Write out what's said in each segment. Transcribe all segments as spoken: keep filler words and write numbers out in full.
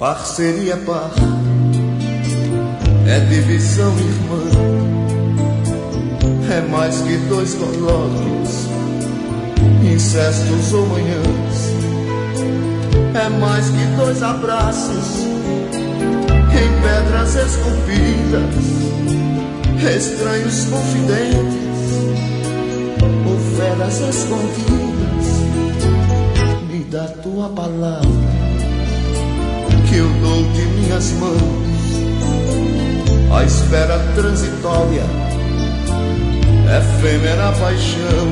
Parceria par, é divisão irmã, é mais que dois colóquios, incestos ou manhãs, é mais que dois abraços em pedras esculpidas, estranhos confidentes ou feras escondidas. Me dá tua palavra que eu dou de minhas mãos. A espera transitória, efêmera paixão,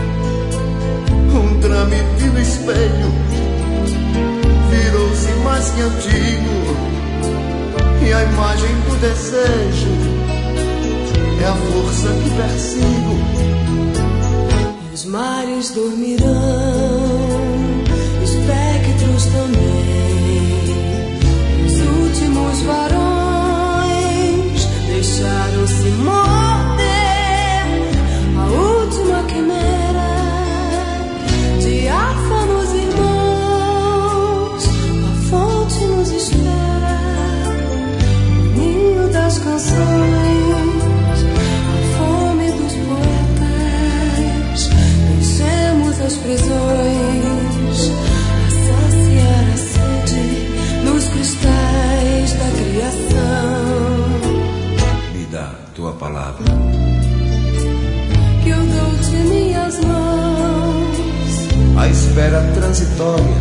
um trâmite no espelho virou-se mais que antigo, e a imagem do desejo é a força que persigo. E os mares dormirão, espectros também. Os últimos varões deixaram-se morder. A última quimera, diáfanos irmãos, a fonte nos espera. O ninho das canções, a fome dos poetas. Vencemos as prisões, a saciar a sede nos cristais da criação. Me dá tua palavra que eu dou de minhas mãos. a espera transitória,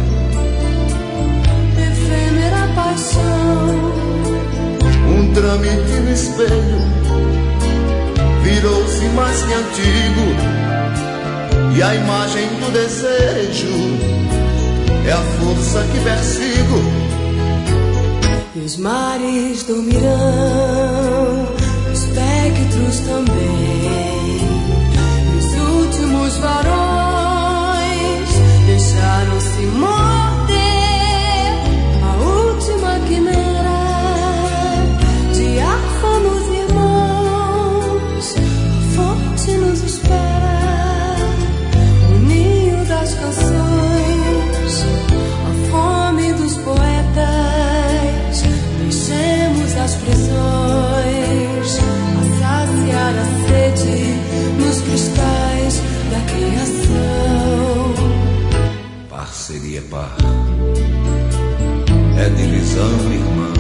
Efêmera paixão, um trâmite no espelho virou-se mais que antigo, e a imagem do desejo é a força que persigo. e os mares dormirão, espectros também. E os últimos varões deixaram-se morder. A última quimera, diáfanos irmãos, a fonte nos espera. O ninho das canções, a fome dos poetas. Vencemos as prisões, a saciar a sede nos cristais da criação. Parceria par, é divisão irmã,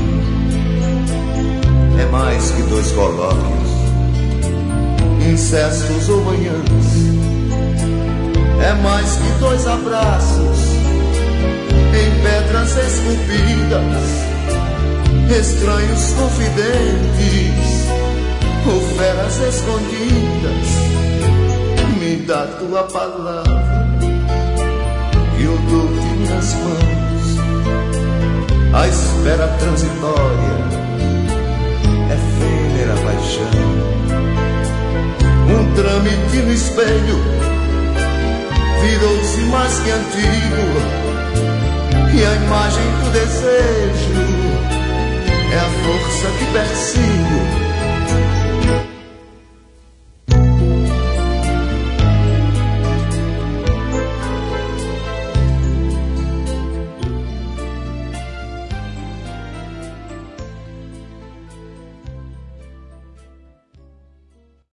é mais que dois colóquios, incestos ou manhãs, é mais que dois abraços em pedras esculpidas, estranhos confidentes ou feras escondidas. Me dá tua palavra que eu dou de minhas mãos. A espera transitória, efêmera paixão, um trâmite no espelho virou-se mais que antigo, e a imagem do desejo